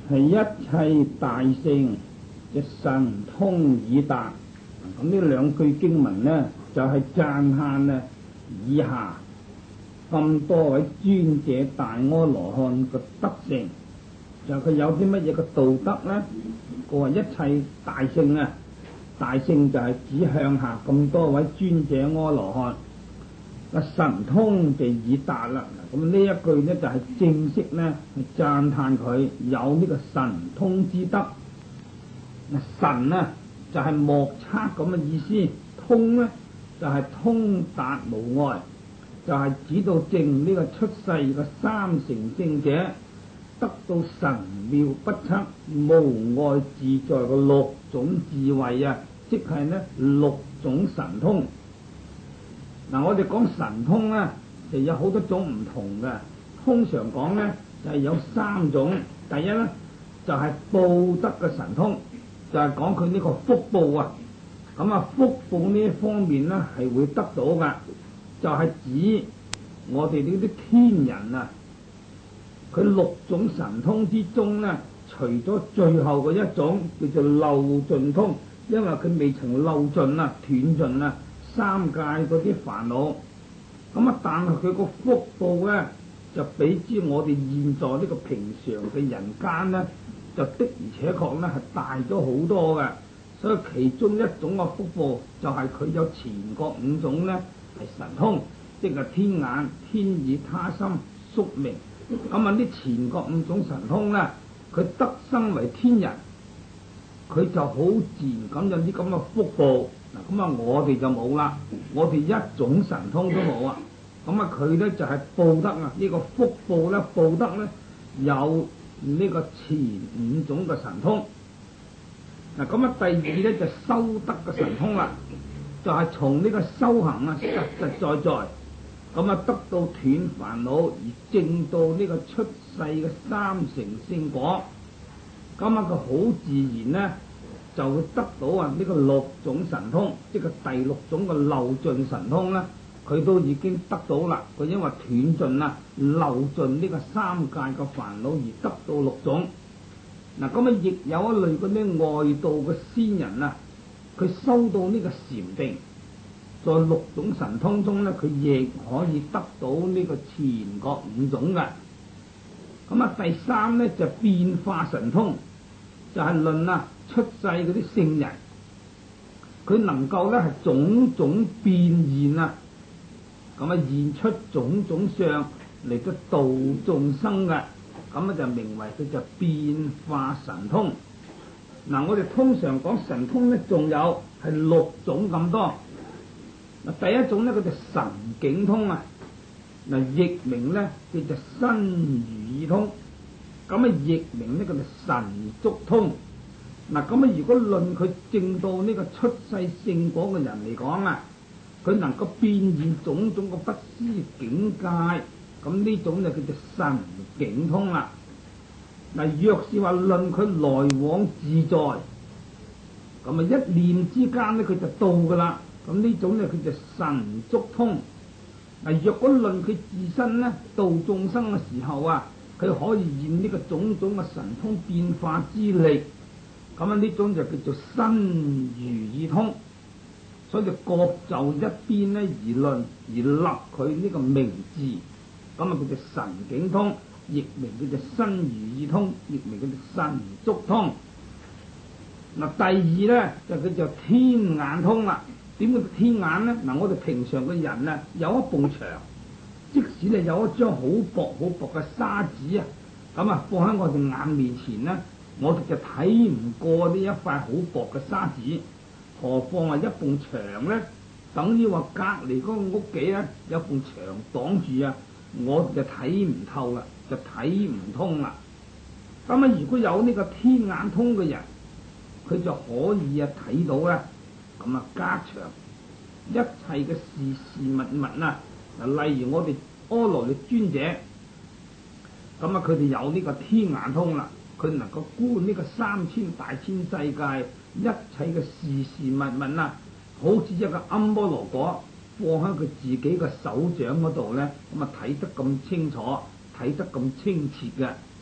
係一切大聖嘅神通已達。咁呢兩句經文呢，就係讚歎啊以下咁多位尊者大阿羅漢嘅德性，就佢有啲乜嘢嘅道德呢？佢話一切大聖啊，大聖就係指向下咁多位尊者阿羅漢嘅神通就已達啦。咁呢一句呢，就係正式呢去讚歎佢有呢個神通之德。神啊就係莫測咁嘅意思，通呢就係通達無礙，就係指到證呢個出世嘅三乘聖者得到神妙不測無礙自在嘅六種智慧啊，即係呢六種神通。嗱，我哋講神通呢，就有好多種唔同嘅，通常講呢，就係有三種。第一呢，就係報德嘅神通，就係講佢呢個福報啊。咁啊，福報呢一方面呢，係會得到噶，就係指我哋呢啲天人啊，佢六種神通之中呢，除咗最後嘅一種叫做漏盡通，因為佢未曾漏盡啊、斷盡啊三界嗰啲煩惱。咁啊，但係佢個福報咧，就比之我哋現在呢個平常嘅人間咧，就的而且確咧係大咗好多嘅。所以其中一種嘅福報就係佢有前覺五種咧係神通，即係天眼、天耳、他心、宿命。咁啊，啲前覺五種神通咧，佢得生為天人，佢就好自然咁有啲咁嘅福報。嗱，咁啊，我哋就冇啦，我哋一種神通都冇啊。咁啊，佢咧就係報德啊，呢個福報咧，報德咧有呢個前五種嘅神通。嗱，咁啊，第二咧就修德嘅神通啦，就係從呢個修行啊，實實在在咁啊，得到斷煩惱而證到呢個出世嘅三乘聖果。咁啊，佢好自然咧，就會得到啊呢個六種神通，即係第六種嘅漏盡神通啦。佢都已經得到啦。佢因為斷盡啦、漏盡呢個三界嘅煩惱而得到六種。嗱，咁啊，亦有一類嗰啲外道嘅仙人啊，佢修到呢個禪定，在六種神通中咧，佢亦可以得到呢個前覺五種嘅。咁啊，第三咧就變化神通，就係論啊出世嗰啲聖人，佢能夠咧係種種變現啊，咁啊現出種種相嚟到度眾生嘅，咁啊就名為佢就變化神通。嗱，我哋通常講神通咧，仲有係六種咁多。嗱，第一種咧，佢就神境通啊。嗱，譯名咧叫做身如意通，咁啊譯名咧叫做神足通。嗱，咁啊如果論佢證到呢個出世聖果嘅人嚟講啊，佢能夠變現種種嘅不思境界，咁呢種就叫做神境通啦。嗱，若是話論佢來往自在，咁啊一念之間咧佢就到噶啦，咁呢種咧佢就神足通。嗱，若果論佢自身咧度眾生嘅時候啊，佢可以現呢個種種嘅神通變化之力，咁啊呢種就叫做身如意通。所以就各就一邊咧而論而立佢呢個名字，咁啊叫做神境通，譯名叫做身如意通，譯名叫做神足通。嗱，第二咧就叫做天眼通啦。點叫天眼咧？嗱，我哋平常嘅人啊，有一埲牆，即使你有一張好薄嘅沙紙啊，咁啊放喺我哋眼面前咧，我哋就睇唔過呢一塊好薄嘅沙紙。何況係一埲牆咧？等於話隔離嗰個屋企咧有埲牆擋住啊，我就睇唔透啦，就睇唔通啦。咁啊，如果有呢個天眼通嘅人，佢就可以啊睇到咧，咁啊加長一切嘅事物啊。嗱，例如我哋阿羅律尊者，咁啊佢哋有呢個天眼通啦，佢能夠觀呢個3000大千世界一切嘅事物啊，好似一個庵波羅果放喺佢自己嘅手掌嗰度咧，咁啊睇得咁清楚，睇得咁清澈嘅。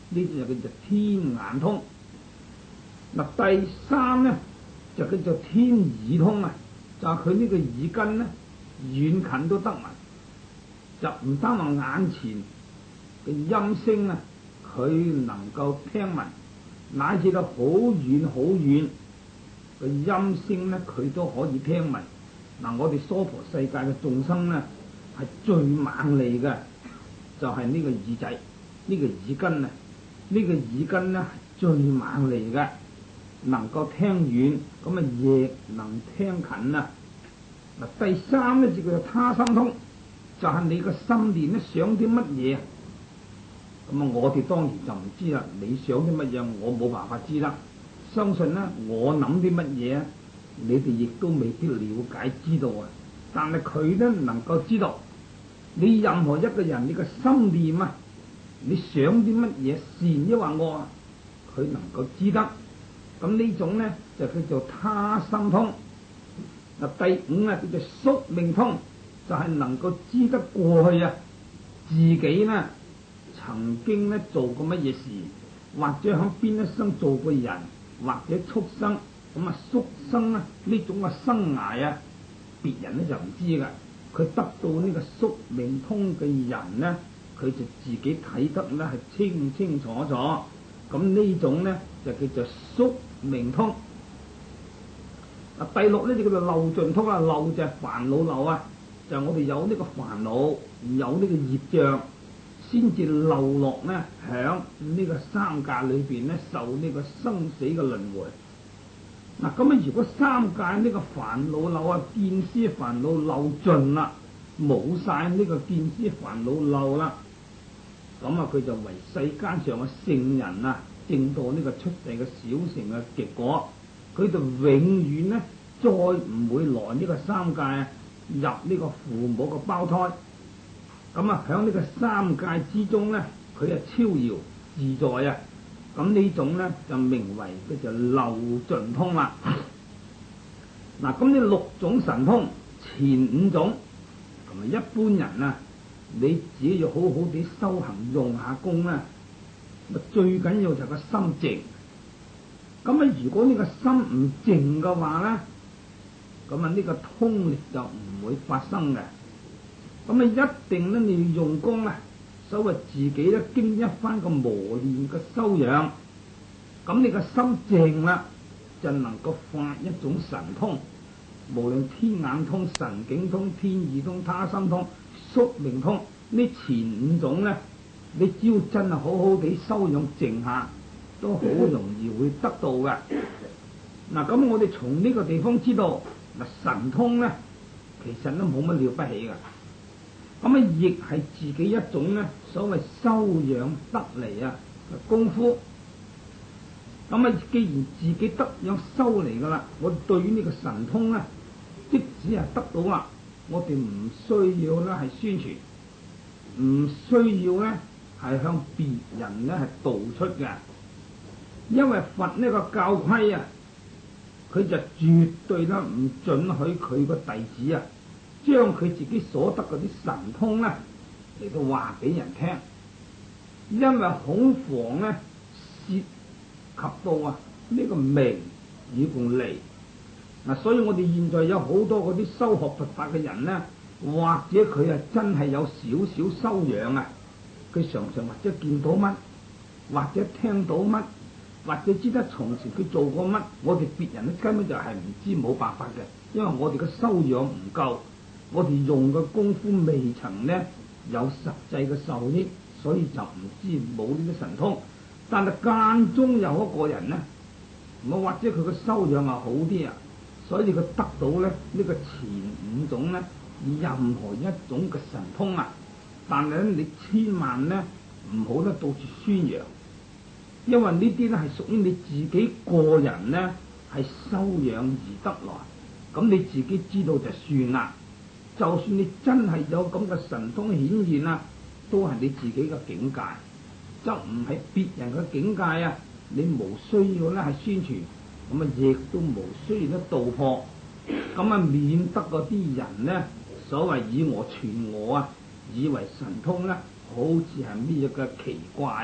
呢啲就叫做天眼通。嗱，第三咧就叫做天耳通啊，就係佢呢個耳根咧遠近都得埋，就唔單話眼前嘅音聲啊，佢能夠聽聞，乃至到好遠好遠嘅音聲咧，佢都可以聽聞。嗱，我哋娑婆世界嘅眾生咧係最猛利嘅，就係呢個耳仔，呢個耳根啊，呢個耳根咧係最猛利嘅，能夠聽遠，咁啊亦能聽近啊。嗱，第三咧就叫做他心通，就係你個心念咧想啲乜嘢，咁啊我哋當然就唔知啦。你想啲乜嘢，我冇辦法知啦。相信咧，我諗啲乜嘢啊，你哋亦都未必了解知道啊。但係佢咧能夠知道，你任何一個人，你個心念啊，你想啲乜嘢，善抑或惡啊，佢能夠知得。咁呢種咧就叫做他心通。嗱，第五啊叫做宿命通，就係能夠知得過去啊自己呢曾經咧做過乜嘢事，或者喺邊一生做過人，或者畜生，咁啊宿生啊呢種嘅生涯啊，別人咧就唔知噶。佢得到呢個宿命通嘅人呢，佢就自己睇得咧係清清楚楚。咁呢種咧就叫做宿命通。嗱，第六咧就叫做漏盡通啦。漏就係煩惱漏啊，就係我哋有呢個煩惱，有呢個業障，先至漏落呢響呢個三界裏邊呢，受呢個生死嘅輪迴。嗱，咁啊如果三界呢個煩惱漏啊，見思煩惱漏盡啦，冇晒呢個見思煩惱漏啦，咁啊佢就為世間上嘅聖人啊，證到呢個出世嘅小乘嘅結果。佢就永遠咧再唔會來呢個三界啊，入呢個父母嘅胞胎。咁啊喺呢個三界之中咧，佢係超遙自在啊。咁呢種咧就名為佢就漏盡通啦。嗱，咁呢六種神通，前五種同埋一般人啊，你自己要好好地修行用下功啦。最緊要就係個心靜。咁啊，如果呢個心唔靜嘅話咧，咁啊呢個通力就唔會發生嘅。咁啊一定咧你要用功啊，所謂自己咧經一番個磨練嘅修養，咁你個心靜啦，就能夠發一種神通，無論天眼通、神境通、天耳通、他心通、宿命通，呢前五種咧，你只要真係好好地修養靜下，都好容易會得到嘅。嗱，咁我哋從呢個地方知道，嗱神通咧，其實都冇乜了不起嘅。咁啊，亦係自己一種咧，所謂修養得嚟啊功夫。咁啊，既然自己得養修嚟噶啦，我對於呢個神通咧，即使係得到啦，我哋唔需要咧係宣傳，唔需要咧係向別人咧係道出嘅。因為佛呢個教規啊，佢就絕對咧唔准許佢個弟子啊，將佢自己所得嗰啲神通咧嚟到話俾人聽，因為恐防咧涉及到啊呢個名與共利。嗱，所以我哋現在有好多嗰啲修學佛法嘅人咧，或者佢啊真係有少少修養啊，佢常常或者見到乜，或者聽到乜，或者知得從前佢做過乜，我哋別人咧根本就係唔知，冇辦法嘅，因為我哋嘅修養唔夠，我哋用嘅功夫未曾咧有實際嘅受益，所以就唔知冇呢啲神通。但係間中有一個人咧，我或者佢嘅修養啊好啲啊，所以佢得到咧呢個前五種咧任何一種嘅神通啊，但係咧你千萬咧唔好咧到處宣揚。因為呢啲咧係屬於你自己個人咧係修養而得來，咁你自己知道就算啦。就算你真係有咁嘅神通顯現啊，都係你自己嘅境界，就唔係別人嘅境界啊。你無需要咧係宣傳，咁啊亦都無需要咧道破，咁啊免得嗰啲人咧所謂以訛傳訛啊，以為神通咧好似係咩嘅奇怪啊，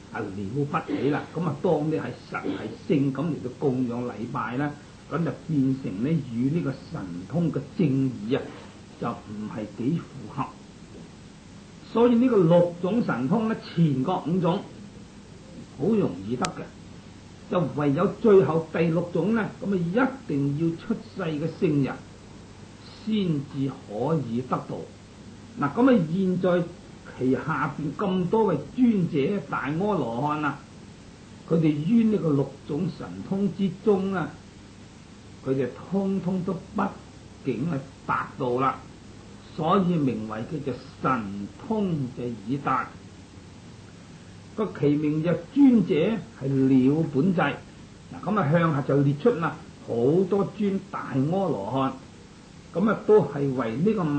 了不起啦，咁當你係實係聖咁嚟到供養禮拜啦，咁就變成咧與呢個神通嘅正義就唔係幾符合。所以呢個6種神通咧，前各5種好容易得嘅，就唯有最後第6種咧，咁一定要出世嘅聖人先至可以得到。嗱，咁現在其下邊咁多位尊者大阿羅漢啊，佢哋於呢個6種神通之中啊，佢哋通通都畢竟係達到啦，所以名為叫做神通就已達。個其名就尊者係了本際。嗱，咁向下就列出啦好多尊大阿羅漢，咁都係為呢個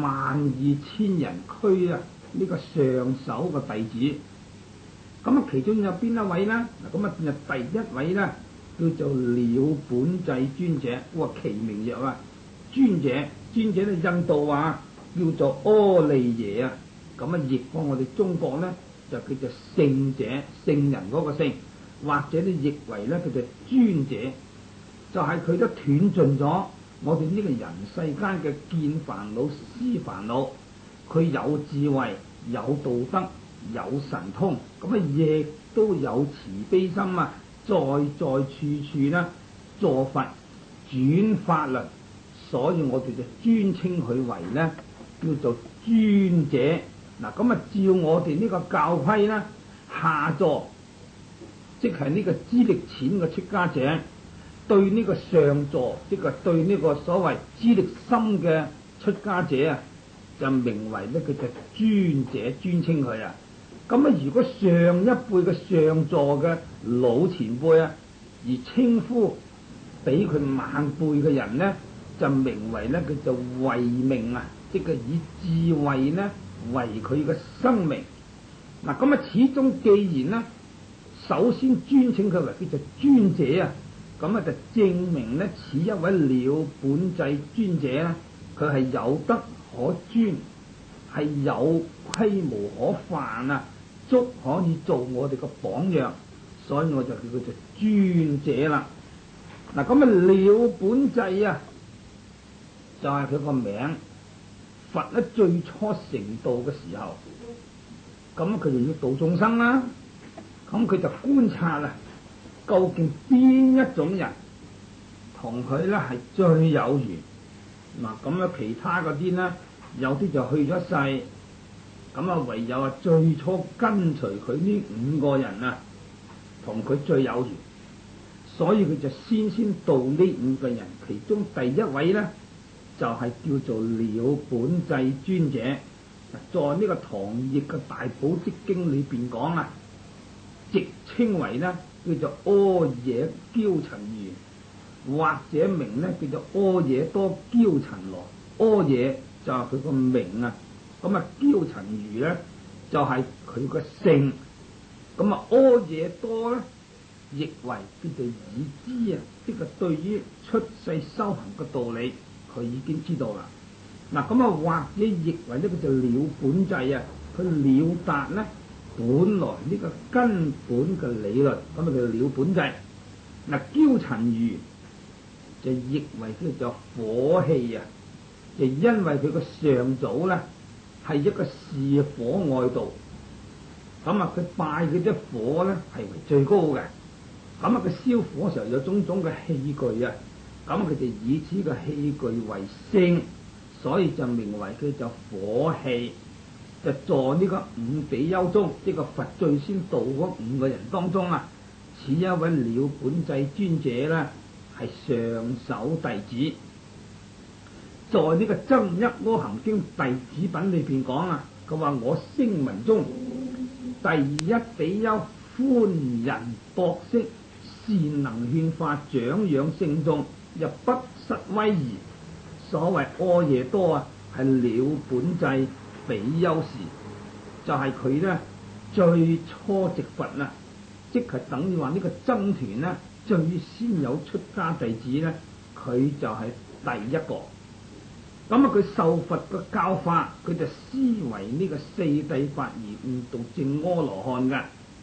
12000人區啊呢個上首嘅弟子。咁其中有邊一位呢？嗱，咁就第一位呢，叫做了本際尊者。哇，其名曰尊者，尊者咧印度話叫做阿利耶啊。咁譯過我哋中國呢，就叫做聖者，聖人嗰個聖，或者咧譯為咧叫做尊者，就係佢都斷盡咗我哋呢個人世間嘅見煩惱、思煩惱。佢有智慧、有道德、有神通，咁亦都有慈悲心啊，在處處呢助佛轉法輪，所以我哋就尊稱佢為呢叫做尊者。嗱，咁照我哋呢個教規呢，下座即係呢個資歷淺嘅出家者，對呢個上座，即係對呢個所謂資歷深嘅出家者啊，就名為呢個就尊者，尊稱佢啊。咁如果上一輩嘅上座嘅老前輩啊，而稱呼比佢晚輩嘅人呢，就名為呢叫做慧命啊，即係以智慧呢為佢嘅生命。嗱，咁始終既然呢，首先尊稱佢為叫做尊者啊，咁就證明呢，此一位了本際尊者呢，佢係有德可尊，係有規無可犯啊，足可以做我哋嘅榜樣，所以我就叫佢做尊者啦。嗱，咁了本際啊，就係佢個名。佛咧最初成道嘅時候，咁佢就要度眾生啦。咁佢就觀察啊，究竟邊一種人同佢咧係最有緣。嗱，咁其他嗰啲呢，有啲就去咗世，咁唯有最初跟隨佢呢5個人啊，同佢最有緣，所以佢就先度呢5個人，其中第一位呢，就係叫做了本際尊者。在呢個唐譯嘅大寶積經裏邊講啊，直稱為呢叫做阿惹憍陳如，或者名呢叫做阿惹多憍陳羅。阿惹就係佢個名啊，咁憍陳如呢就係佢個姓。咁阿惹多呢譯為叫做已知啊，即係對於出世修行嘅道理，佢已經知道啦。嗱，咁或者譯為呢個就了本際啊，佢了達呢本來呢個根本嘅理論，咁叫了本際。嗱，憍陳如就譯為叫做火氣啊，就因為佢個上祖呢係一個事火外道，咁佢拜佢啲火呢係為最高嘅，咁佢燒火時候有種種嘅器具啊，咁佢就以此個器具為聖，所以就名為佢就火氣。就在呢個5比丘中，呢個佛最先度嗰5個人當中啊，此一位了本際尊者呢係上首弟子。在呢個《增一阿含經》弟子品裏邊講啊，佢話我聲聞中第一比丘，寬仁博識，善能勸化，長養聖眾，又不失威儀。所謂阿惹多啊，係了本際比丘時，就係佢呢最初值佛啊，即係等於話呢個僧團呢最先有出家弟子呢，佢就係第一個。咁佢受佛嘅教法，佢就思維呢個四諦法而悟道證阿羅漢嘅。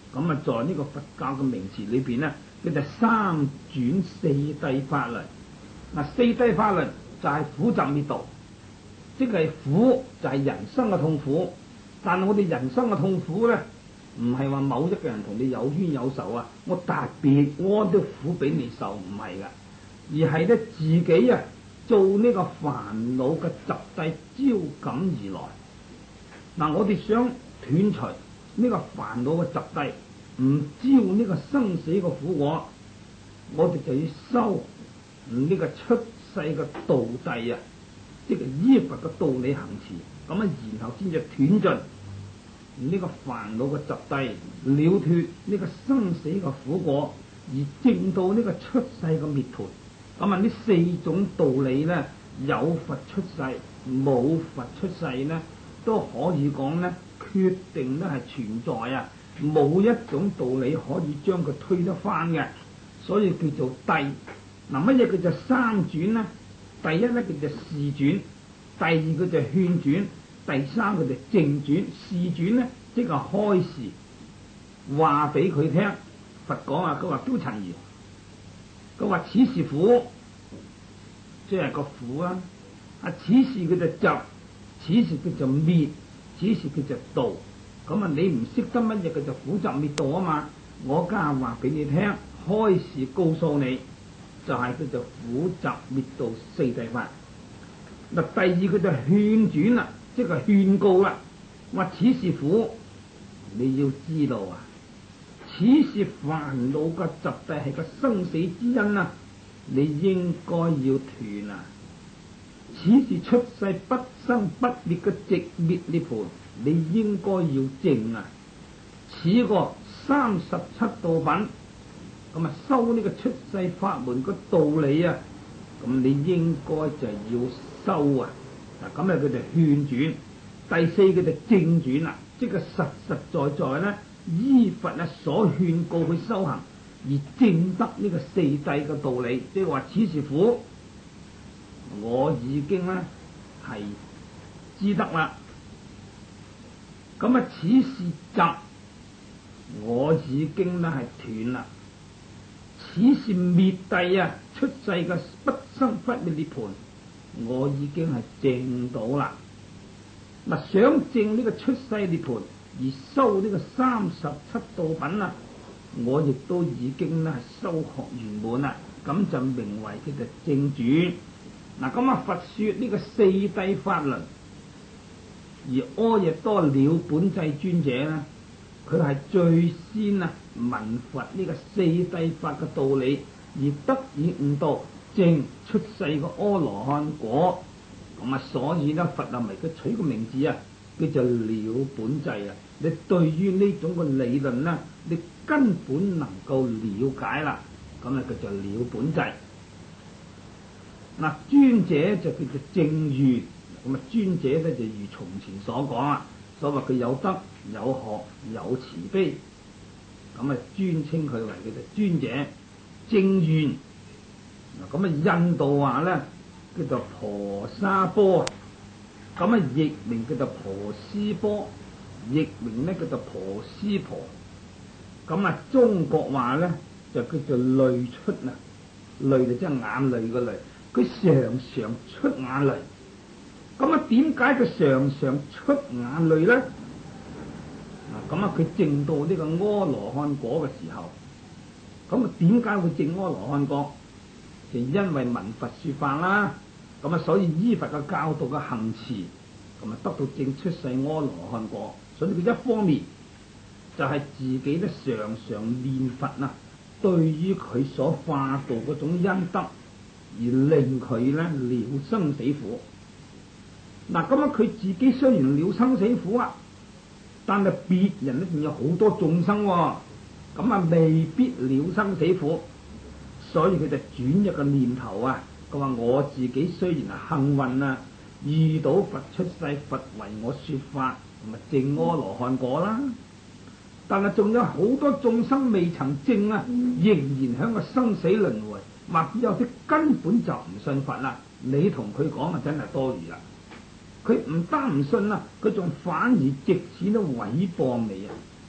咁啊，在呢個佛教嘅名詞裏邊呢，叫做三轉四諦法輪。嗱，四諦法輪就係苦集滅道，即係苦就係人生嘅痛苦。但係我哋人生嘅痛苦咧，唔係話某一個人同你有冤有仇啊，我特別安啲苦俾你受，唔係噶，而係咧自己啊做呢個煩惱嘅集諦招感而來。嗱，我哋想斷除呢個煩惱嘅集諦，唔招呢個生死嘅苦果，我哋就要修呢個出世嘅道諦啊，即係依佛嘅道理行持，咁啊，然後先至斷盡呢個煩惱嘅集諦，了脫呢個生死嘅苦果，而證到呢個出世嘅滅槃。咁啊，呢四種道理咧，有佛出世，冇佛出世咧，都可以講咧，決定咧係存在啊，冇一種道理可以將佢推得翻嘅，所以叫做諦。嗱，乜嘢叫做三轉呢？第一咧叫做示轉，第二個就勸轉，第三個就正轉。示轉咧即係開示，話俾佢聽。佛講啊，佢話憍陳如，佢話此是苦，即係個苦啊！啊，此事佢就集，此事佢就滅，此事佢就道。咁啊，你唔識得乜嘢，佢就苦集滅道啊嘛！我家話俾你聽，開示告訴你，就係叫做苦集滅道四諦法。嗱，第二個就勸轉啦，即係勸告啦。話此是苦，你要知道啊，此是煩惱嘅集諦，係個生死之因啊，你應該要斷啊。此是出世不生不滅嘅寂滅涅槃，你應該要證啊。此個37道品，咁啊修呢個出世法門個道理啊，咁你應該就要修啊。嗱，咁啊佢就勸轉。第四個就正轉啦，即係實實在在咧依佛啊所勸告去修行，而證得呢個四諦嘅道理。即係話此是苦，我已經咧係知得啦。咁啊此是集，我已經咧係斷啦。此是滅諦啊，出世嘅不生不滅涅槃，我已經係證到啦。嗱，想證呢個出世涅槃而修呢個37道品啊，我亦都已經咧係修學圓滿啦，咁就名為叫做正轉。嗱，咁啊佛說呢個四諦法輪，而阿逸多了本際尊者咧，佢係最先啊聞佛呢個四諦法嘅道理，而得以悟道證出世嘅阿羅漢果。咁啊，所以咧，佛啊，咪佢取個名字啊，叫做了本際啊。你對於呢種嘅理論咧，你根本能夠了解啦，咁啊叫做了本際。嗱，尊者就叫做正願，咁啊尊者咧就如從前所講啊，所謂佢有德、有學、有慈悲，咁啊尊稱佢為叫做尊者正願。嗱，咁啊印度話咧，叫做婆沙波，咁啊譯名叫做婆斯波，譯名咧叫做婆斯婆。咁啊中國話咧就叫做淚出啊，淚就即係眼淚個淚，佢常常出眼淚。咁啊點解佢常常出眼淚咧？嗱，咁啊佢證到呢個阿羅漢果嘅時候，咁啊點解會證阿羅漢果？就因為聞佛說法啦。咁啊，所以依佛嘅教導嘅行持，咁啊得到正出世阿羅漢果。所以佢一方面就係自己咧常常念佛啊，對於佢所化度嗰種恩德，而令佢咧了生死苦。嗱，咁啊佢自己雖然了生死苦啊，但係別人咧仲有好多眾生，咁啊未必了生死苦，所以佢就轉一個念頭啊。佢話我自己雖然係幸運啊，遇到佛出世，佛為我說法，咪證阿羅漢果啦。但係仲有好多眾生未曾證啊，仍然喺個生死輪迴，或者有啲根本就唔信佛啦。你同佢講啊，真係多餘啦。佢唔單唔信啊，佢仲反而藉此都毀謗你啊。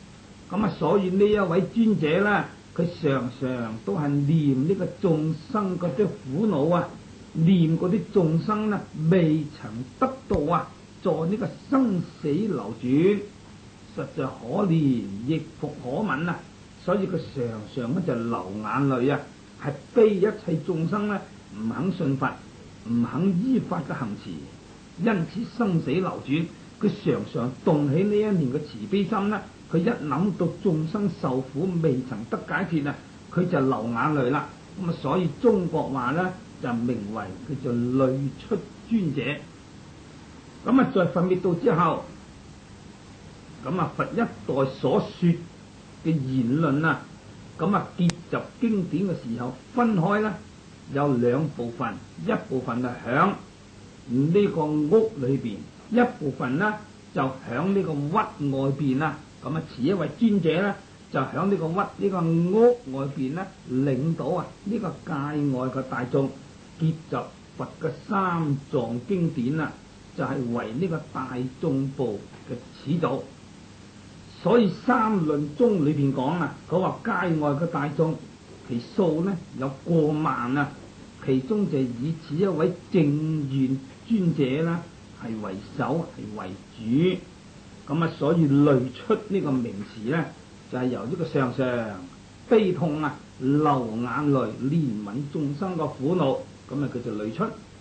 咁啊，所以呢一位尊者咧，佢常常都係念呢個眾生嗰啲苦惱啊，念嗰啲眾生咧未曾得到啊，在呢個生死流轉，實在可憐亦復可憫啊！所以佢常常咧就流眼淚啊，係悲一切眾生咧唔肯信佛，唔肯依法嘅行持，因此生死流轉，佢常常動起呢一念嘅慈悲心啦。佢一諗到眾生受苦未曾得解脫啊，佢就流眼淚啦。咁啊，所以中國話咧就名為叫做淚出尊者。咁啊，在佛滅度之後，咁啊佛一代所說嘅言論啊，咁啊結集經典嘅時候分開咧有兩部分，一部分就響呢個屋裏邊，一部分咧就響呢個屋外邊啦。咁啊，此一位尊者咧就響呢個呢個屋外邊咧領導啊呢個界外嘅大眾結集佛嘅三藏經典啊，就係為呢個大眾部嘅始祖。所以三論宗裏邊講啊，佢話界外嘅大眾其數呢有過萬啊，其中就以此一位正願尊者啦係為首係為主。咁啊，所以淚出呢個名詞咧，就係由呢個常常悲痛啊，流眼淚憐憫眾生個苦惱，咁啊叫做淚出。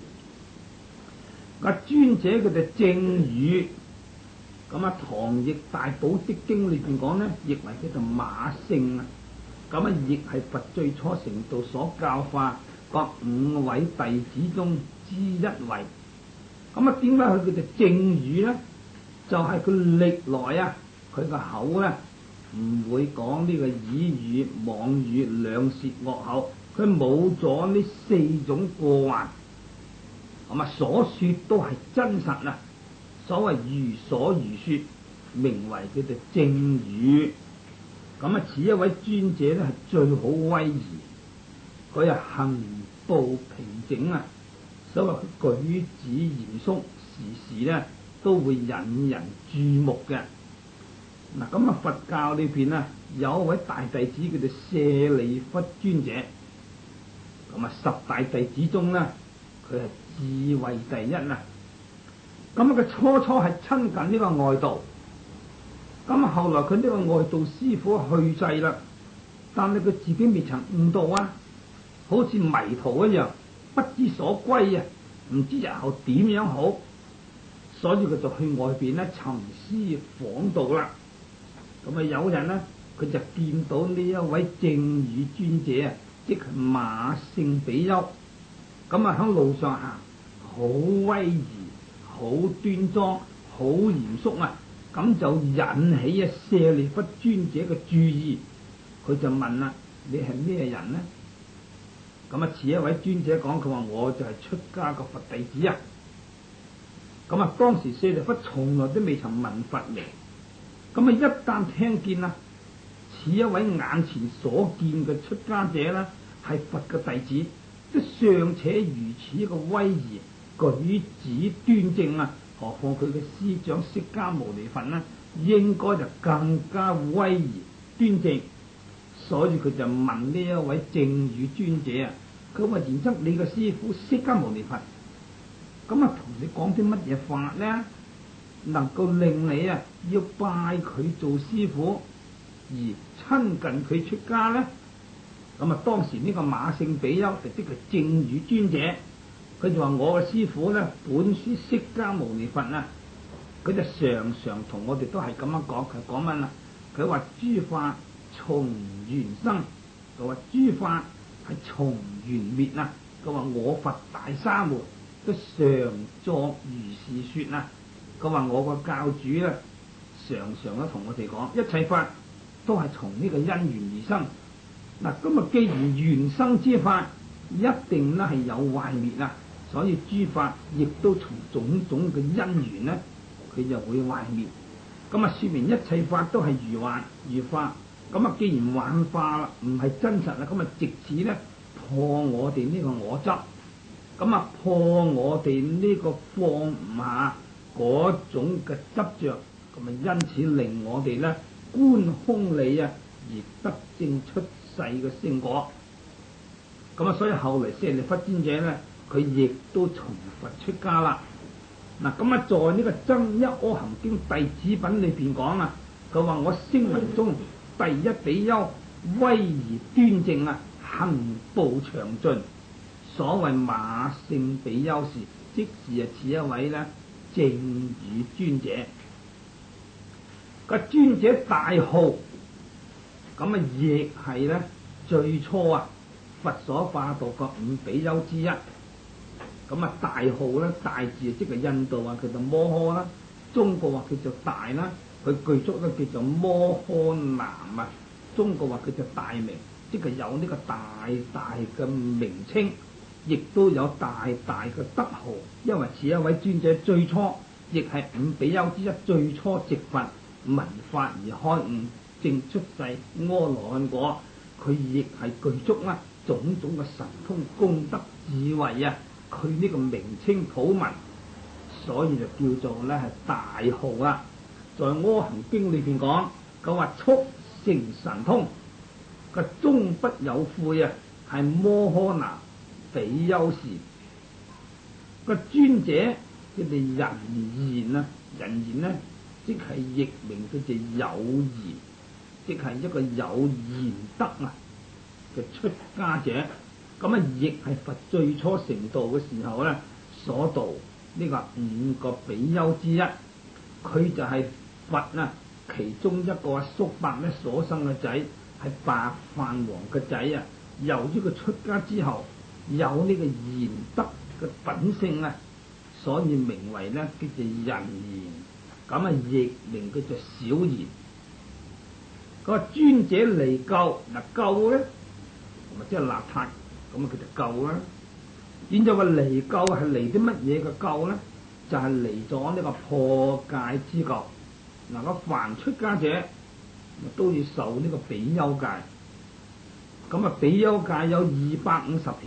個尊者佢哋正語，咁啊《唐譯大寶積經》裏邊講咧，譯為叫做馬勝啊，咁啊亦係佛最初成道所教化嗰5位弟子中之一位。咁啊，點解佢叫做正語咧？就係佢歷來啊，佢個口咧唔會講呢個綺語、妄語、兩舌惡口，佢冇咗呢4種過患，咁啊所說都係真實啊。所謂如所如說，名為叫做正語。咁啊，此一位尊者咧係最好威儀，佢係行步平整啊，所謂佢舉止嚴肅，時時咧都會引人注目嘅。嗱，咁啊佛教裏邊啊有一位大弟子叫做舍利弗尊者，咁啊10大弟子中咧佢係智慧第一啊。咁啊佢初係親近呢個外道，咁啊後來佢呢個外道師傅去世啦，但係佢自己未曾悟道啊，好似迷途一樣，不知所歸啊，唔知日後點樣好。所以佢就去外邊咧尋師訪道啦。咁啊有人咧，佢就見到呢一位正語尊者啊，即係馬勝比丘。咁啊喺路上行，好威儀，好端莊，好嚴肅啊！咁就引起啊舍利弗尊者嘅注意。佢就問啦：你係咩人呢？咁啊，此一位尊者講，佢話我就係出家個佛弟子啊！咁啊，當時舍利弗從來都未曾聞佛名，咁啊一旦聽見啊，此一位眼前所見嘅出家者咧，係佛嘅弟子，都尚且如此一個威儀，舉止端正啊，何況佢嘅師長釋迦牟尼佛呢，應該就更加威儀端正。所以佢就問呢一位正語尊者啊，佢話：然則你嘅師父釋迦牟尼佛，咁啊，同你講啲乜嘢法呢？能夠令你啊要拜佢做師父，而親近佢出家呢？咁啊，當時呢個馬勝比丘就即係正語尊者，佢就話：我嘅師父呢，本師釋迦牟尼佛啊，佢就常常同我哋都係咁樣講，佢講乜啊？佢話諸法從緣生，佢話諸法係從緣滅啊！佢話我佛大沙門都常作如是說啊！佢話我個教主咧，常常都同我哋講，一切法都係從呢個因緣而生。嗱，咁啊，既然緣生之法一定咧係有壞滅啊，所以諸法亦都從種種嘅因緣咧，佢就會壞滅。咁啊，說明一切法都係如幻如化。咁啊，既然幻化啦，唔係真實啦，咁啊，藉此咧破我哋呢個我執，咁啊破我哋呢個放唔下嗰種嘅執着，咁啊因此令我哋咧觀空理啊而得證出世嘅聖果。咁啊，所以後嚟舍利弗尊者咧，佢亦都從佛出家啦。嗱，咁啊，在呢個《增一阿含經》弟子品裏邊講啊，佢話我聲聞中第一比丘威儀端正啊，行步詳盡。所謂馬勝比丘時，即是啊此一位咧正語尊者。個尊者大號，咁啊亦係咧最初啊佛所化度個五比丘之一。咁啊大號咧，大字即係印度話叫做摩訶啦，中國話叫做大啦，佢具足咧叫做摩訶男啊，中國話叫做大名，即係有呢個大大嘅名稱，亦都有大大嘅德號。因為此一位尊者最初亦係五比丘之一，最初直佛聞法而開悟，證出世阿羅漢果，佢亦係具足啦種種嘅神通功德智慧啊！佢呢個名稱普聞，所以就叫做咧係大號啦。在《阿含經》裏邊講，佢話速成神通，個終不有悔啊！係摩訶那比丘時，個尊者佢哋人言啊，人言呢，即係譯名叫做有言，即係一個有賢德啊嘅出家者。咁啊，亦係佛最初成道嘅時候咧，所度呢個五個比丘之一，佢就係佛啊其中一個叔伯咧所生嘅仔，係白飯王嘅仔啊。由於佢出家之後有呢個賢德嘅品性啊，所以名為咧叫做人言。咁啊，亦名叫做小言。個尊者離垢，嗱垢咧，咪即係邋遢。咁啊，佢就垢啦。然之後個離垢係離啲乜嘢嘅垢咧？就係離咗呢個破戒之垢。嗱，個凡出家者都要受呢個比丘戒。咁啊，比丘戒有250條，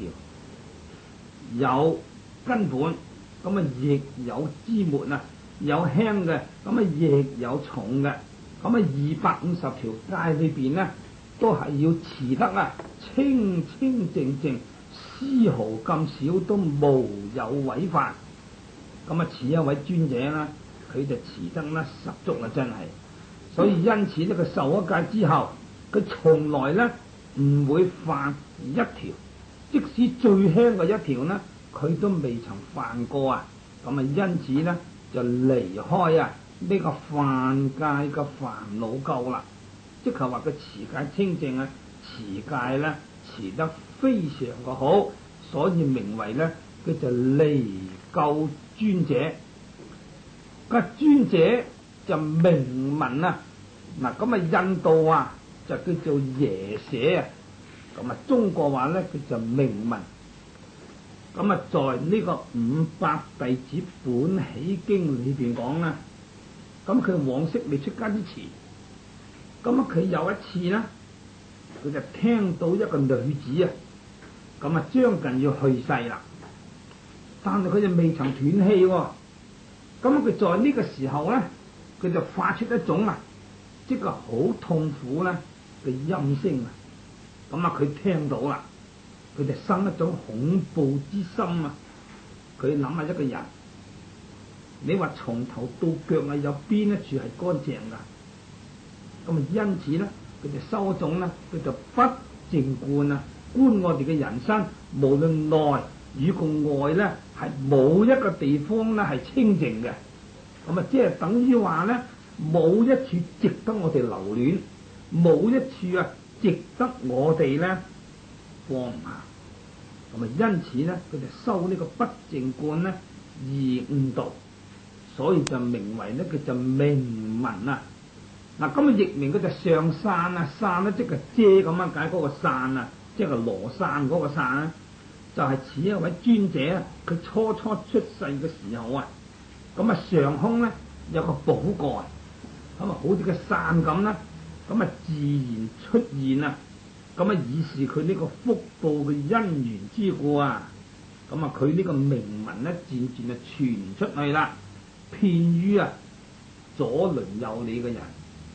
有根本，咁啊亦有枝末啊，有輕嘅，咁啊亦有重嘅。咁啊250條戒裏邊咧，都係要持得啊清清淨淨，絲毫咁少都無有違犯。咁啊，此一位尊者啦，佢就持得啦十足啦，真係。所以因此呢，佢受咗戒之後，佢從來咧唔會犯一條，即使最輕嘅一條呢，佢都未曾犯過啊。咁啊，因此咧就離開啊呢個犯戒嘅煩惱垢啦。即係話佢持戒清淨啊，持戒咧持得非常嘅好，所以名為咧佢就離垢尊者。個尊者就名聞啊，嗱咁啊印度啊就叫做耶舍啊，咁啊中國話咧佢就名聞。咁啊在呢個500弟子本起經裏邊講啦，咁佢往昔未出家之前。咁啊！佢有一次咧，佢就聽到一個女子啊，咁啊將近要去世啦，但係佢就未曾斷氣喎。咁啊，佢在呢個時候咧，佢就發出一種啊，即係好痛苦咧嘅音聲啊。咁啊，佢聽到啦，佢就生一種恐怖之心啊。佢諗下一個人，你話從頭到腳啊，有邊一處係乾淨㗎？咁啊，因此咧，佢就收種咧，佢就不淨觀啊，觀我哋嘅人生，無論內與個外咧，係冇一個地方咧係清淨嘅。咁啊，即係等於話咧，冇一處值得我哋留戀，冇一處啊值得我哋咧放唔下。咁啊，因此咧，佢就收呢個不淨觀咧而悟道，所以就名為咧，佢就名聞啊。嗱，咁啊，譯名佢就上散啊，散咧即係遮咁樣解，嗰個散啊，即係羅散嗰個散啊，就係此一位尊者啊，佢初初出世嘅時候啊，咁啊上空咧有個寶蓋，咁啊好似個散咁啦，咁啊自然出現啊，咁啊以示佢呢個福報嘅因緣之故啊，咁啊佢呢個名聞咧漸漸啊傳出去啦，遍於啊左鄰右里嘅人。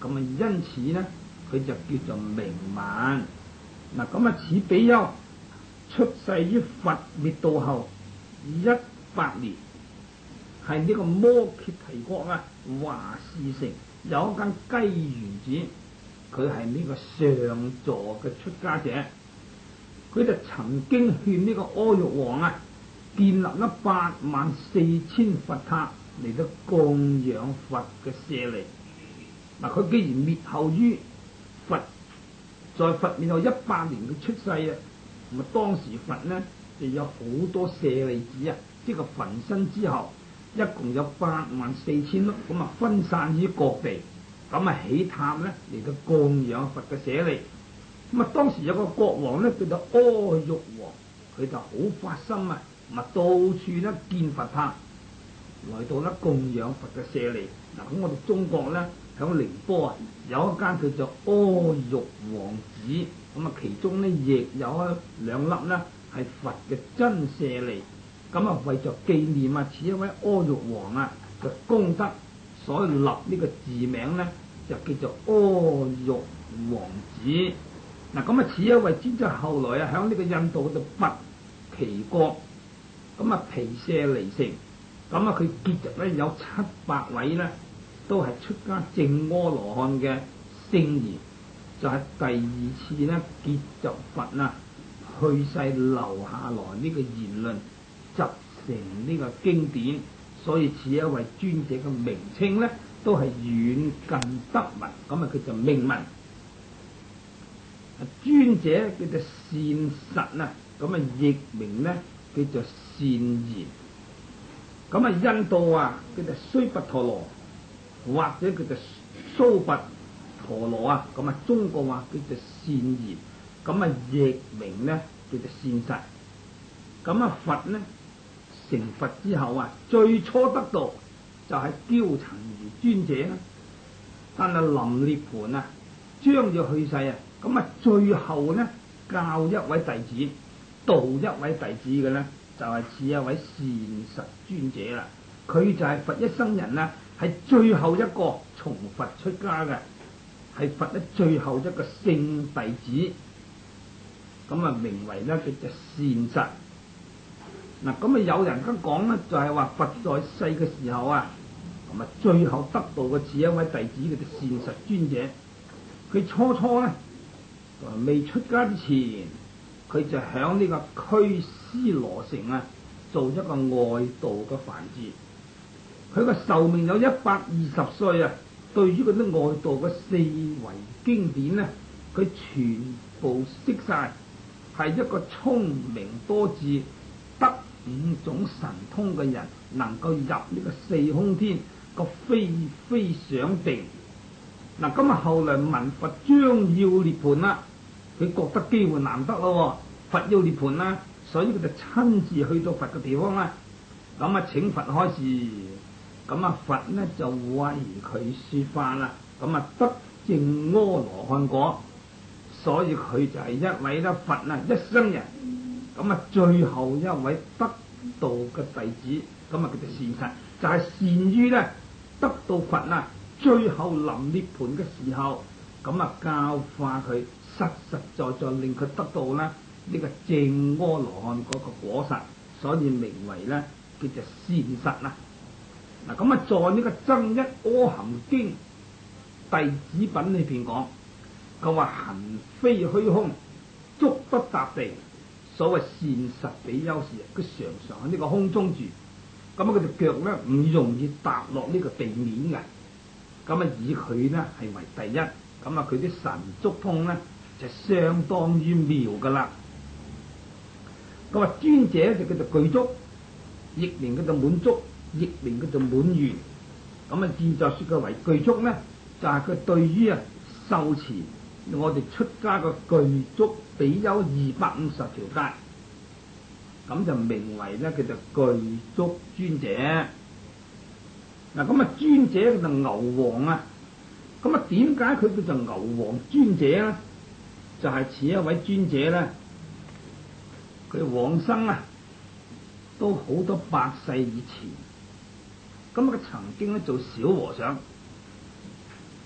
咁啊因此呢，佢就叫做名聞。嗱咁啊，此比丘出世於佛滅度後100年，係呢個摩羯提國啊華氏城有一間雞園子，佢係呢個上座嘅出家者，佢就曾經勸呢個阿育王啊建立咗84000佛塔嚟到供養佛嘅舍利。嗱，佢既然滅後於佛，在佛滅後100年嘅出世啊，咁啊當時佛呢就有好多舍利子啊，即係焚身之後，一共有84000粒，咁啊分散於各地，咁啊起塔咧嚟到供養佛嘅舍利。咁啊當時有個國王咧叫做阿育王，佢就好發心啊，咁啊到處咧建佛塔，來到咧供養佛嘅舍利。嗱，咁我哋中國咧響寧波啊有一間叫做阿育王寺，咁啊其中咧亦有2粒咧係佛嘅真舍利。咁啊為咗紀念啊此一位阿育王啊嘅功德，所以立呢個字名咧就叫做阿育王寺。嗱，咁啊此一位尊者後來啊響呢個印度嗰度拔岐國，咁啊毗舍離城，咁啊佢結集咧有700位咧都係出家證阿羅漢嘅聖賢，就係第2次咧結集佛啊去世留下來呢個言論，集成呢個經典，所以此一位尊者嘅名稱咧都係遠近得聞，咁啊佢就名聞。尊者叫做善實啊，咁啊譯名咧叫做善言。咁啊印度啊叫做須跋陀羅，或者叫做蘇跋陀羅啊，咁啊中國話叫做善言，咁啊譯名咧叫做善實。咁啊佛呢成佛之後啊，最初得道就係憍陳如尊者啦，但係臨涅槃啊，將要去世啊，咁啊最後呢教一位弟子，導一位弟子嘅呢，就係此一位善實尊者啦。佢就係佛一生人啊，係最後一個從佛出家嘅，係佛咧最後一個聖弟子，咁啊名為呢叫做善實。嗱，咁啊有人咁講咧，就係話佛在世嘅時候啊，咁啊最後得道嘅此一位弟子叫做善實尊者。佢初初咧未出家之前，佢就響呢個拘尸羅城啊做一個外道嘅梵志。佢個壽命有120歲啊，對於嗰啲外道嘅4維經典咧，佢全部識晒，係一個聰明多智得5種神通嘅人，能夠入呢個4空天個飛上定。嗱，咁啊後來聞佛將要涅槃啦，佢覺得機會難得咯，佛要涅槃啦，所以佢就親自去到佛嘅地方啦。咁啊請佛開示，咁啊佛呢就為佢說法啦。咁啊得證阿羅漢果，所以佢就係一位咧佛啊一生人，咁啊最後一位得道嘅弟子，咁啊叫做善實，就係善於咧得到佛啊最後臨涅槃嘅時候，咁啊教化佢，實實在在令佢得到咧呢個證阿羅漢嗰個果實，所以名為咧叫做善實啦。嗱，咁啊在呢個增一阿含經弟子品裏邊講，佢話行非虛空，足不踏地。所謂善實比丘時，佢常常喺呢個空中住，咁啊佢隻腳咧唔容易踏落呢個地面嘅，咁啊以佢呢係為第一，咁啊佢啲神足通咧就相當於妙噶啦。咁啊尊者就叫做具足，譯名叫做滿足，譯名叫做滿圓。咁啊現在說佢為具足呢，就係佢對於啊受持我哋出家嘅具足比丘250條戒，咁就名為咧叫做具足尊者。嗱，咁啊尊者叫做牛王啊，咁啊點解佢叫做牛王尊者咧？就係此一位尊者咧，佢往生啊都好多百世以前，咁佢曾經咧做小和尚。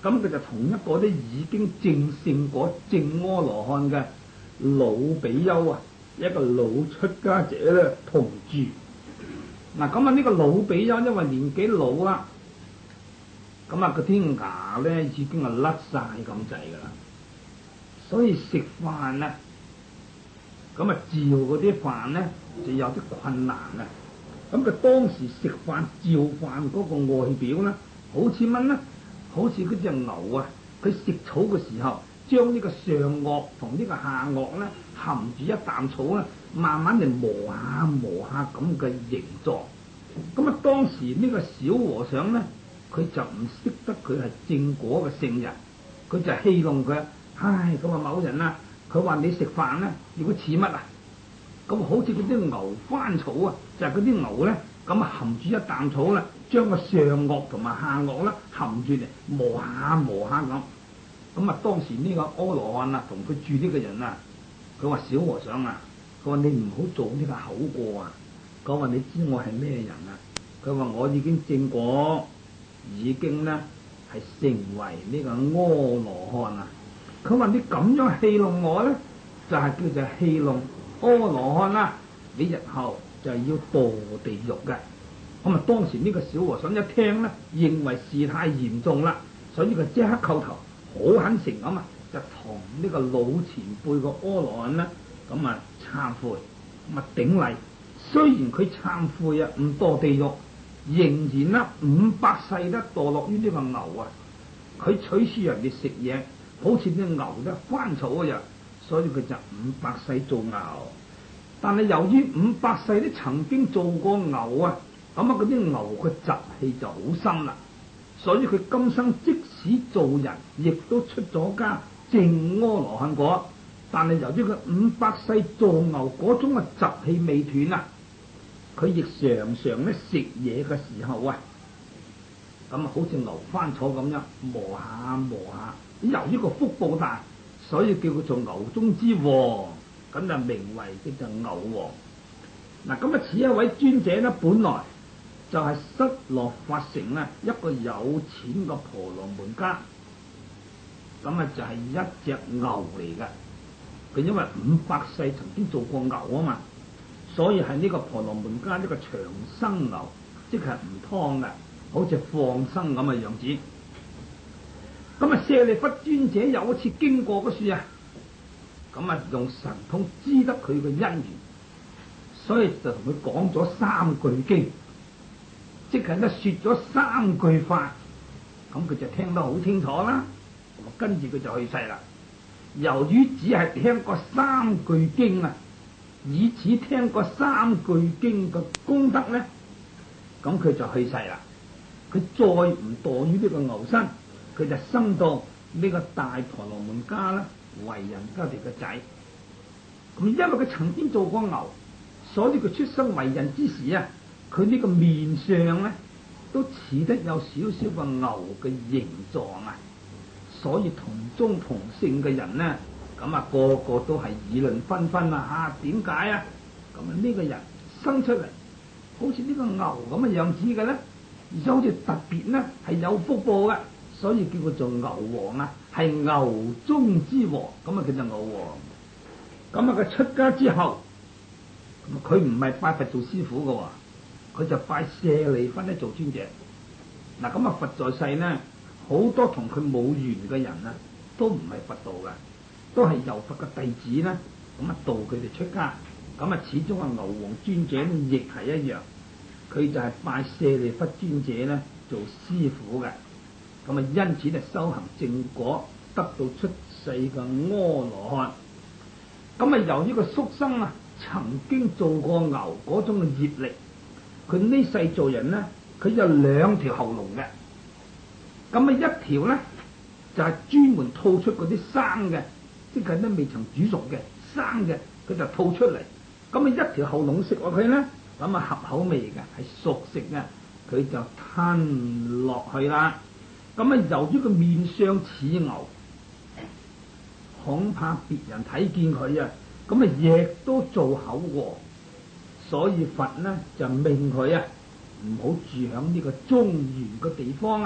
咁佢就同一個啲已經證聖果證阿羅漢嘅老比丘啊，一個老出家者咧同住。嗱，咁啊呢個老比丘因為年紀老啦，咁啊個啲牙咧已經係甩晒咁滯噶啦，所以食飯啊，咁啊照嗰啲飯咧就有啲困難啊。咁佢當時食飯照飯嗰個外表咧，好似乜咧？好似嗰隻牛啊，佢食草嘅時候，將呢個上顎同呢個下顎咧含住一啖草咧，慢慢嚟磨下磨下咁嘅形狀。咁啊，當時呢個小和尚咧，佢就唔識得佢係正果嘅聖人，佢就戲弄佢。唉，咁啊某人啊，佢話你食飯咧，如果似乜啊？咁好似嗰啲牛翻草啊，就係嗰啲牛咧，咁啊含住一啖草啦，將個上顎同埋下顎啦含住嚟磨下磨下咁。咁啊，當時呢個阿羅漢啊，同佢住呢個人啊，佢話小和尚啊，佢話你唔好做呢個口過啊。佢話你知我係咩人啊？佢話我已經證果，已經咧係成為呢個阿羅漢啊。佢話你咁樣戲弄我咧，就係叫做戲弄阿羅漢啦。你日後就係要墮地獄嘅。咁啊，當時呢個小和尚一聽咧，認為事態嚴重啦，所以佢即刻叩頭，好懇誠咁啊，就同呢個老前輩個阿羅漢咧，咁啊懺悔，咁啊頂禮。雖然佢懺悔啊，唔墮地獄，仍然啦500世都墮落於呢個牛啊。佢取輸人哋食嘢，好似啲牛咧翻草一樣，所以佢就500世做牛。但係由於500世都曾經做過牛啊，咁啊嗰啲牛嘅習氣就好深啦，所以佢今生即使做人，亦都出咗家證阿羅漢果。但係由於佢500世做牛嗰種嘅習氣未斷啊，佢亦常常咧食嘢嘅時候啊，咁啊好似牛翻草咁樣磨下磨下。由於個福報大，所以叫佢做牛中之王，咁就名為叫做牛王。嗱，咁啊此一位尊者咧，本來就係失落法城啊一個有錢嘅婆羅門家，咁啊就係一隻牛嚟嘅。佢因為500世曾經做過牛啊嘛，所以係呢個婆羅門家呢個長生牛，即係唔劏嘅，好似放生咁嘅樣子。咁啊舍利弗尊者有一次經過嗰處啊，咁啊用神通知得佢嘅因緣，所以就同佢講咗3句經，即係咧說咗3句法，咁佢就聽得好清楚啦。咁跟住佢就去世啦。由於只係聽過3句經啊，以此聽過3句經嘅功德咧，咁佢就去世啦。佢再唔墮於呢個牛身，佢就生到呢個大婆羅門家啦，為人家哋嘅仔。咁因為佢曾經做過牛，所以佢出生為人之時啊，佢呢個面上咧都似得有少少個牛嘅形狀啊。所以同宗同姓嘅人呢，咁啊個個都係議論紛紛啊！點解啊？咁啊呢個人生出嚟好似呢個牛咁嘅樣子嘅咧，而且好似特別呢係有福報嘅，所以叫佢做牛王啊，係牛中之王，咁啊叫做牛王。咁啊佢出家之後，咁佢唔係拜佛做師傅嘅，佢就拜舍利弗咧做尊者。嗱，咁啊佛在世呢，好多同佢冇緣嘅人啊，都唔係佛道嘅，都係由佛嘅弟子啦。咁啊度佢哋出家，咁啊始終啊牛王尊者亦係一樣，佢就係拜舍利弗尊者咧做師傅嘅。咁啊因此就修行正果，得到出世嘅阿羅漢。咁啊由於個宿生啊曾經做過牛嗰種嘅業力，佢呢世做人咧，佢有2條喉嚨嘅。咁啊一條咧就係專門吐出嗰啲生嘅，即係咧未曾煮熟嘅生嘅，佢就吐出嚟。咁啊一條喉嚨食落去咧，咁啊合口味嘅，係熟食嘅，佢就吞落去啦。咁啊由於個面相似牛，恐怕別人睇見佢啊，咁啊亦都做口禍，所以佛呢就命佢啊唔好住響呢個中原嘅地方啊。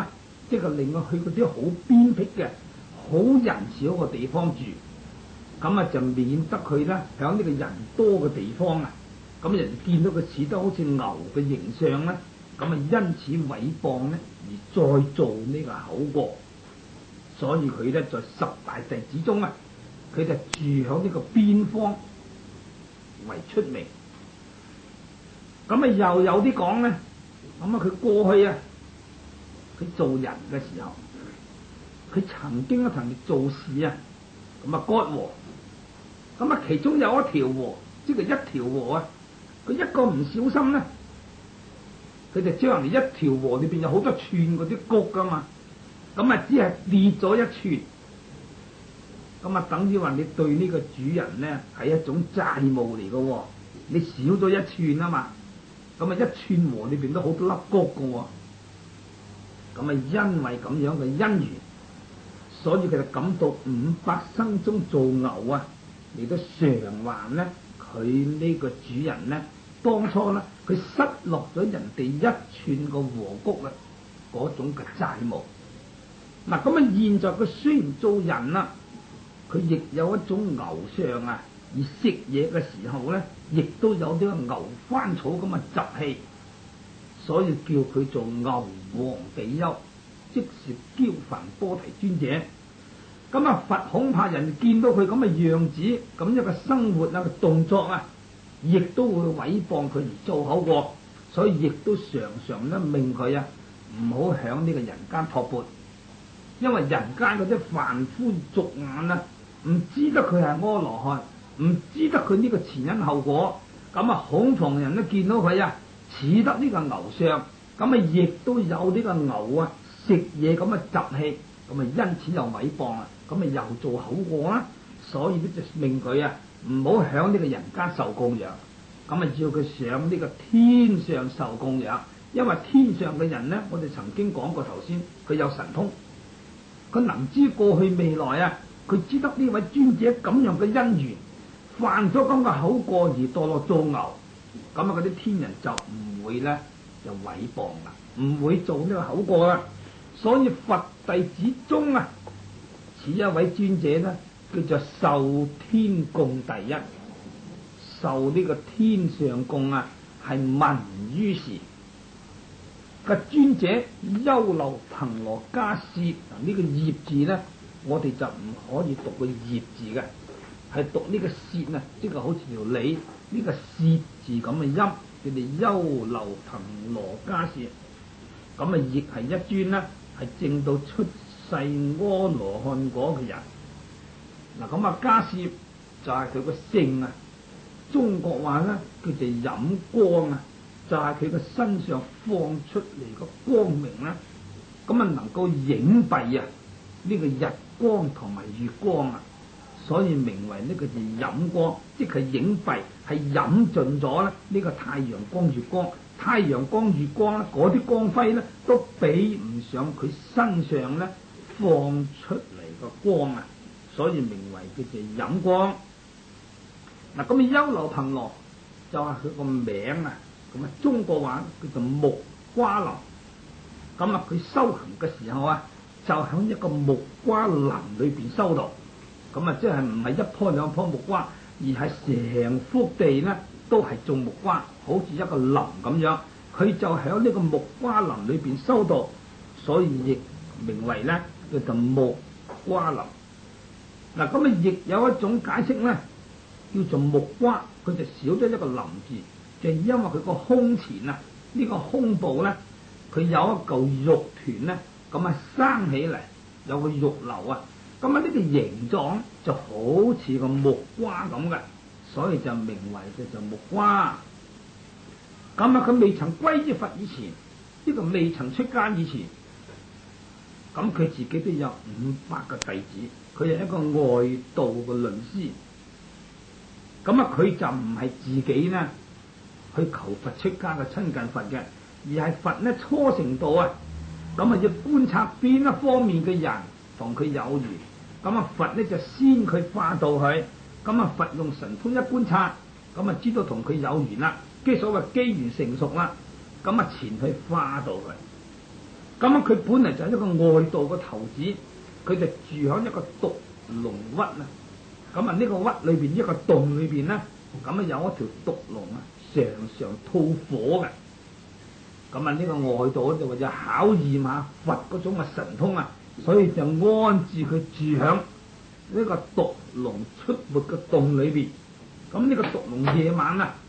即係令佢去嗰啲好邊僻嘅、好人少嘅地方住，咁就免得佢咧響呢個人多嘅地方咁人見到佢似得好似牛嘅形象咧，咁因此毀謗咧而再做呢個口過，所以佢咧在十大弟子中佢就住響呢個邊方為出名。咁又有啲講咧，佢過去佢做人嘅時候，佢曾經做事割禾，其中有一條禾，即係一條禾佢一個唔小心咧，佢就將人哋一條禾裏邊有好多串嗰啲穀噶嘛，只係跌咗一串，等於話你對呢個主人咧係一種債務嚟嘅，你少咗一串啊嘛，一串禾裏邊都好多粒穀嘅，因為咁樣嘅因緣，所以佢就感到500生中做牛嚟到償還咧，佢呢個主人咧當初咧佢失落咗人哋一串個禾穀嗰種嘅債務。現在佢雖然做人佢亦有一種牛相而食嘢嘅時候咧，亦都有啲牛翻草咁嘅習氣，所以叫佢做牛王比丘，即是憍梵波提尊者。佛恐怕人見到佢咁嘅樣子，咁一個生活個動作亦都會毀謗佢而做口過，所以亦都常常咧命佢唔好響呢個人間托缽，因為人間嗰啲凡夫俗眼唔知得佢係阿羅漢，唔知得佢呢個前因後果，恐防人都見到佢似得呢個牛相，亦都有呢個牛食嘢咁嘅習氣，因此又毀謗又做口過所以呢就命佢唔好響呢個人間受供養，叫佢上呢個天上受供養，因為天上嘅人呢，我哋曾經講過頭先，佢有神通，佢能知過去未來佢知得呢位尊者咁樣嘅因緣，犯咗咁嘅口過而墮落做牛，嗰啲天人就唔會咧就毀謗啦，唔會做呢個口過啦。所以佛弟子中此一位尊者呢，叫做受天供第一，受呢個天上供係聞於時。個尊者優樓騰羅迦葉，呢個葉字呢，我哋就唔可以讀個葉字嘅，係讀呢個舌即係好似條脷呢個舌字咁嘅音，叫做優樓騰羅迦葉。亦係一尊係證到出世阿羅漢果嘅人。迦葉就係佢個姓中國話呢叫做飲光就係佢個身上放出嚟個光明能夠影蔽呢個日光同埋月光所以名為呢個字飲光，即係影蔽，係飲盡咗呢個太陽光月光。太陽光月光嗰啲光輝都比唔上佢身上放出嚟個光所以名為叫做飲光。優樓騰羅就係佢個名中國話叫做木瓜林。佢修行嘅時候就喺一個木瓜林裏邊修道。即係唔係一棵兩棵木瓜，而係成幅地都係種木瓜，好似一個林咁樣。佢就喺呢個木瓜林裏邊修道，所以亦名為叫做木瓜林。亦有一種解釋叫做木瓜，佢就少咗一個林字，就係因為佢個胸前呢個胸部佢有一嚿肉團生起嚟，有個肉瘤呢個形狀就好似個木瓜咁嘅，所以就名為叫做木瓜。佢未曾歸依佛以前，呢個未曾出家以前，佢自己都有500個弟子，佢係一個外道嘅論師。佢就唔係自己去求佛出家嘅親近佛嘅，而係佛初成道要觀察邊一方面嘅人同佢有緣，佛就先佢化度佢，佛用神通一觀察，知道同佢有緣啦，即係所謂機緣成熟啦，前去化度佢。 咁啊，佢本嚟就係一個外道嘅頭子，佢就住喺一個毒龍窟啊。咁啊，呢個窟裏邊一個洞裏邊咧，咁啊有一條毒龍啊，常常吐火嘅。咁啊，呢個外道就為咗考驗下佛嗰種嘅神通啊，所以就安置佢住響呢個毒龍出沒嘅洞裏邊。咁呢個毒龍夜晚啊，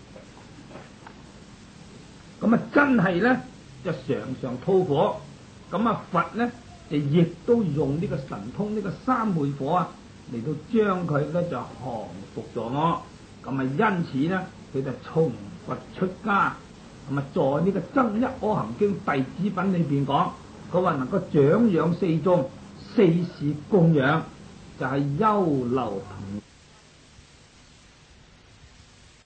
咁啊真係咧就常常吐火。咁啊佛咧就亦都用呢個神通呢個三昧火啊嚟到將佢咧就降服咗我。咁啊因此咧佢就從佛出家。咁啊在呢個《增一阿含經》弟子品裏邊講，佢話能夠長養四眾，四事供養，就係優樓朋